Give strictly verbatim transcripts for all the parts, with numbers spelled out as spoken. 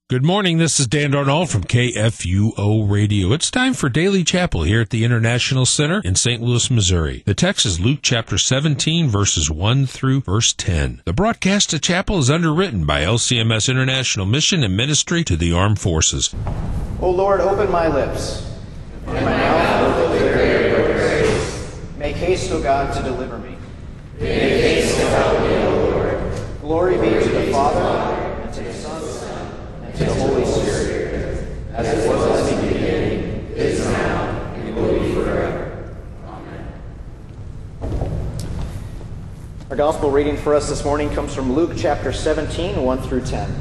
Good morning, this is Dan Darnall from K F U O Radio. It's time for Daily Chapel here at the International Center in Saint Louis, Missouri. The text is Luke chapter seventeen, verses one through verse ten. The broadcast of chapel is underwritten by L C M S International Mission and Ministry to the Armed Forces. O Lord, open my lips, and my mouth will declare your praise. Make haste, O God, to deliver me. Make haste to help me, O Lord. Glory be to the Father, and to the Son, and to the Holy Spirit, as it was in the beginning, is now, and will be forever. Amen. Our gospel reading for us this morning comes from Luke chapter seventeen, one through ten.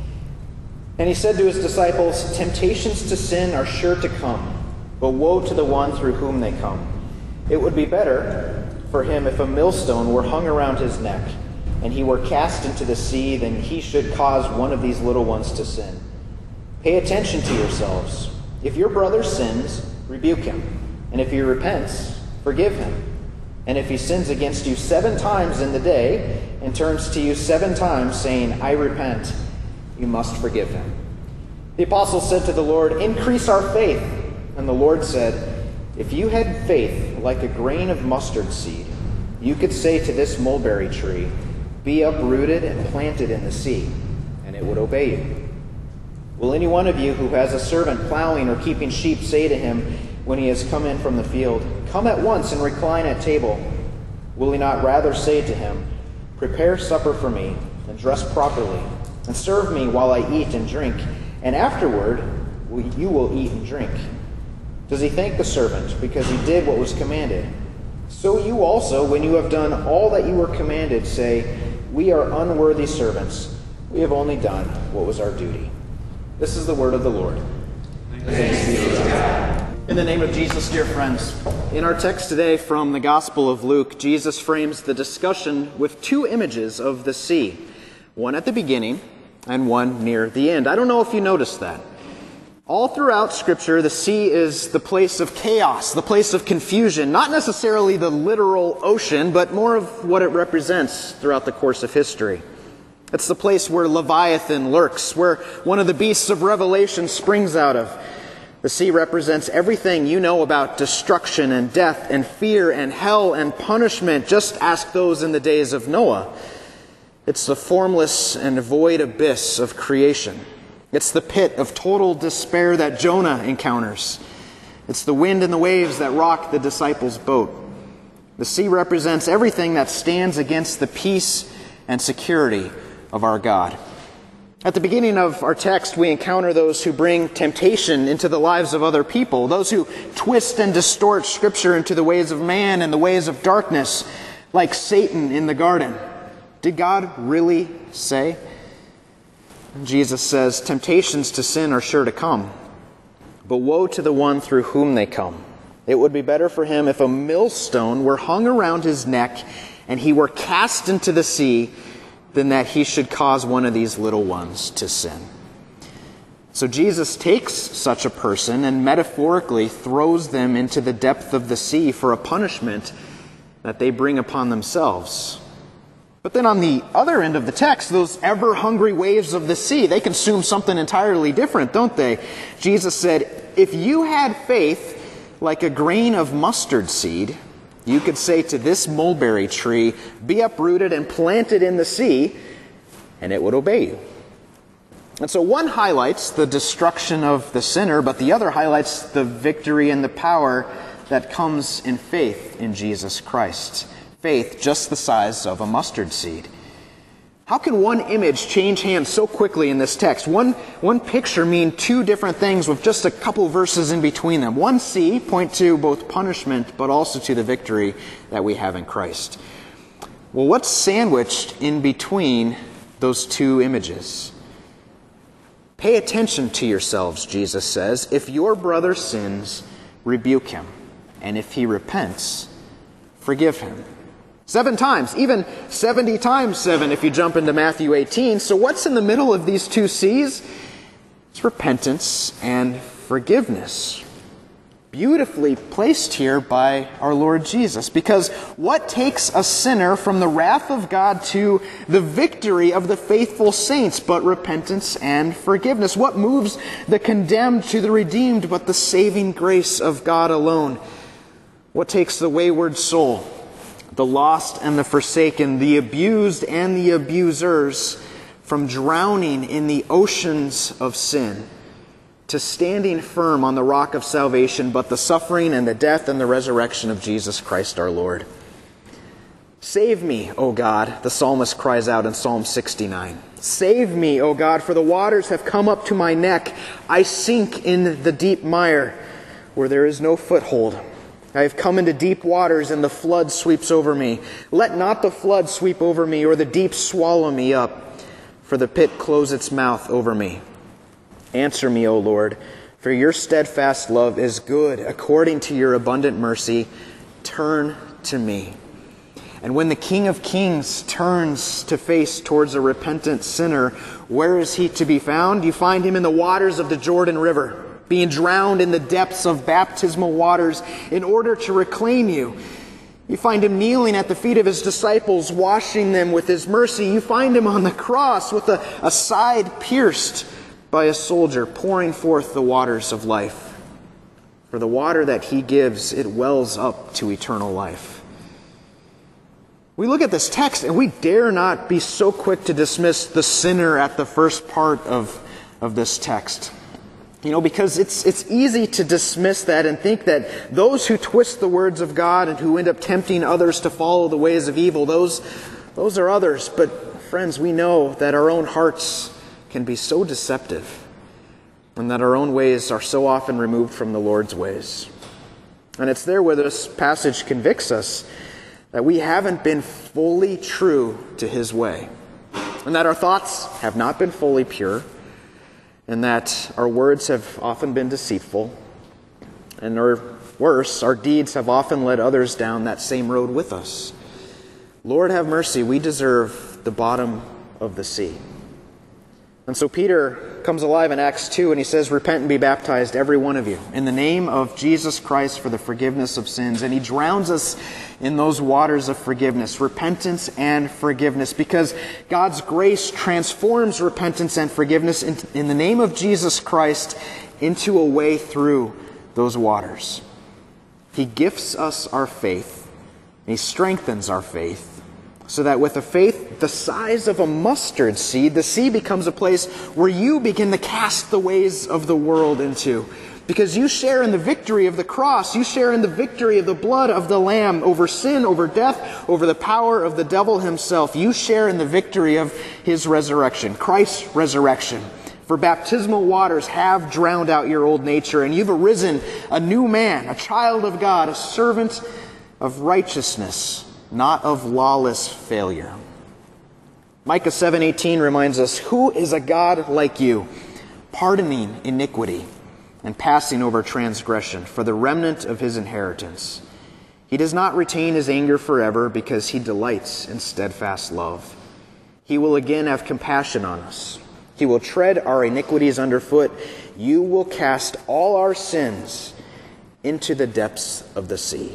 And he said to his disciples, "Temptations to sin are sure to come, but woe to the one through whom they come. It would be better for him if a millstone were hung around his neck, and he were cast into the sea, than he should cause one of these little ones to sin. Pay attention to yourselves. If your brother sins, rebuke him, and if he repents, forgive him. And if he sins against you seven times in the day, and turns to you seven times, saying, 'I repent,' you must forgive him." The apostle said to the Lord, "Increase our faith." And the Lord said, "If you had faith like a grain of mustard seed, you could say to this mulberry tree, 'Be uprooted and planted in the sea,' and it would obey you. Will any one of you who has a servant plowing or keeping sheep say to him when he has come in from the field, 'Come at once and recline at table'? Will he not rather say to him, 'Prepare supper for me, and dress properly, and serve me while I eat and drink, and afterward you will eat and drink'? Does he thank the servant because he did what was commanded? So you also, when you have done all that you were commanded, say, 'We are unworthy servants. We have only done what was our duty.'" This is the word of the Lord. Thanks be to God. In the name of Jesus, dear friends, in our text today from the Gospel of Luke, Jesus frames the discussion with two images of the sea, one at the beginning and one near the end. I don't know if you noticed that. All throughout Scripture, the sea is the place of chaos, the place of confusion, not necessarily the literal ocean, but more of what it represents throughout the course of history. It's the place where Leviathan lurks, where one of the beasts of Revelation springs out of. The sea represents everything you know about destruction and death and fear and hell and punishment. Just ask those in the days of Noah. It's the formless and void abyss of creation. It's the pit of total despair that Jonah encounters. It's the wind and the waves that rock the disciples' boat. The sea represents everything that stands against the peace and security of our God. At the beginning of our text, we encounter those who bring temptation into the lives of other people, those who twist and distort Scripture into the ways of man and the ways of darkness, like Satan in the garden. Did God really say? Jesus says, "Temptations to sin are sure to come, but woe to the one through whom they come. It would be better for him if a millstone were hung around his neck and he were cast into the sea, than that he should cause one of these little ones to sin." So Jesus takes such a person and metaphorically throws them into the depth of the sea for a punishment that they bring upon themselves. But then on the other end of the text, those ever-hungry waves of the sea, they consume something entirely different, don't they? Jesus said, "If you had faith like a grain of mustard seed, you could say to this mulberry tree, 'Be uprooted and planted in the sea,' and it would obey you." And so one highlights the destruction of the sinner, but the other highlights the victory and the power that comes in faith in Jesus Christ. Faith just the size of a mustard seed. How can one image change hands so quickly in this text? One, one picture mean two different things with just a couple verses in between them. One sea point to both punishment, but also to the victory that we have in Christ. Well, what's sandwiched in between those two images? Pay attention to yourselves, Jesus says. If your brother sins, rebuke him. And if he repents, forgive him. Seven times, even seventy times seven if you jump into Matthew eighteen. So what's in the middle of these two seas? It's repentance and forgiveness. beautifully placed here by our Lord Jesus. Because what takes a sinner from the wrath of God to the victory of the faithful saints but repentance and forgiveness? What moves the condemned to the redeemed but the saving grace of God alone? What takes the wayward soul, the lost and the forsaken, the abused and the abusers from drowning in the oceans of sin to standing firm on the rock of salvation, but the suffering and the death and the resurrection of Jesus Christ our Lord? Save me, O God, the psalmist cries out in Psalm sixty-nine. Save me, O God, for the waters have come up to my neck. I sink in the deep mire where there is no foothold. I have come into deep waters, and the flood sweeps over me. Let not the flood sweep over me, or the deep swallow me up, for the pit close its mouth over me. Answer me, O Lord, for your steadfast love is good. According to your abundant mercy, turn to me. And when the King of Kings turns to face towards a repentant sinner, where is he to be found? You find him in the waters of the Jordan River, being drowned in the depths of baptismal waters in order to reclaim you. You find him kneeling at the feet of his disciples, washing them with his mercy. You find him on the cross with a, a side pierced by a soldier, pouring forth the waters of life. For the water that he gives, it wells up to eternal life. We look at this text and we dare not be so quick to dismiss the sinner at the first part of, of this text. You know, because it's it's easy to dismiss that and think that those who twist the words of God and who end up tempting others to follow the ways of evil, those, those are others. But friends, we know that our own hearts can be so deceptive, and that our own ways are so often removed from the Lord's ways. And it's there where this passage convicts us that we haven't been fully true to His way, and that our thoughts have not been fully pure, and that our words have often been deceitful, and or worse, our deeds have often led others down that same road with us. Lord, have mercy, we deserve the bottom of the sea. And so Peter comes alive in Acts two and he says, repent and be baptized, every one of you, in the name of Jesus Christ for the forgiveness of sins. And he drowns us in those waters of forgiveness, repentance and forgiveness, because God's grace transforms repentance and forgiveness in, in the name of Jesus Christ into a way through those waters. He gifts us our faith, and he strengthens our faith, so that with a faith the size of a mustard seed, the sea becomes a place where you begin to cast the ways of the world into. Because you share in the victory of the cross. You share in the victory of the blood of the Lamb over sin, over death, over the power of the devil himself. You share in the victory of His resurrection, Christ's resurrection. For baptismal waters have drowned out your old nature, and you've arisen a new man, a child of God, a servant of righteousness, not of lawless failure. Micah seven eighteen reminds us, who is a God like you, pardoning iniquity and passing over transgression for the remnant of His inheritance? He does not retain His anger forever, because He delights in steadfast love. He will again have compassion on us. He will tread our iniquities underfoot. You will cast all our sins into the depths of the sea.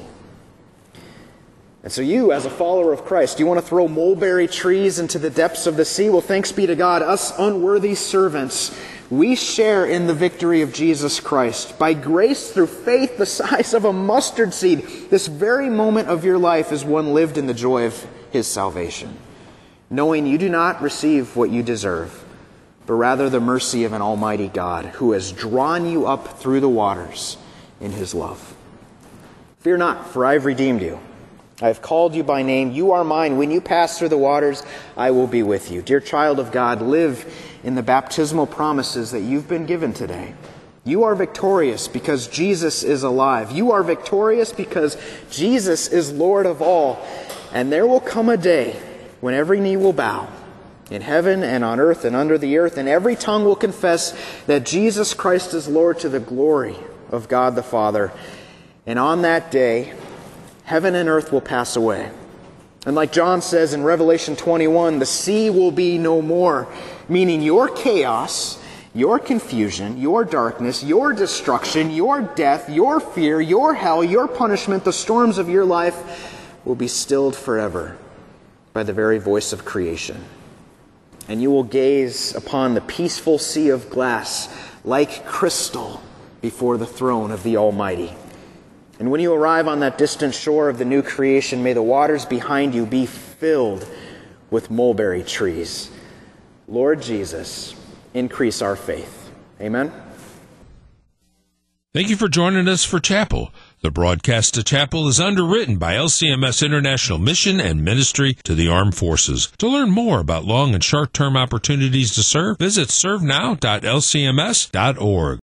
And so you, as a follower of Christ, do you want to throw mulberry trees into the depths of the sea? Well, thanks be to God, us unworthy servants, we share in the victory of Jesus Christ. By grace through faith the size of a mustard seed, this very moment of your life is one lived in the joy of His salvation, knowing you do not receive what you deserve, but rather the mercy of an almighty God who has drawn you up through the waters in His love. Fear not, for I have redeemed you. I have called you by name. You are mine. When you pass through the waters, I will be with you. Dear child of God, live in the baptismal promises that you've been given today. You are victorious because Jesus is alive. You are victorious because Jesus is Lord of all. And there will come a day when every knee will bow, in heaven and on earth and under the earth, and every tongue will confess that Jesus Christ is Lord, to the glory of God the Father. And on that day, heaven and earth will pass away. And like John says in Revelation twenty-one, the sea will be no more, meaning your chaos, your confusion, your darkness, your destruction, your death, your fear, your hell, your punishment, the storms of your life will be stilled forever by the very voice of creation. And you will gaze upon the peaceful sea of glass like crystal before the throne of the Almighty. And when you arrive on that distant shore of the new creation, may the waters behind you be filled with mulberry trees. Lord Jesus, increase our faith. Amen. Thank you for joining us for Chapel. The broadcast to Chapel is underwritten by L C M S International Mission and Ministry to the Armed Forces. To learn more about long and short-term opportunities to serve, visit serve now dot l c m s dot org.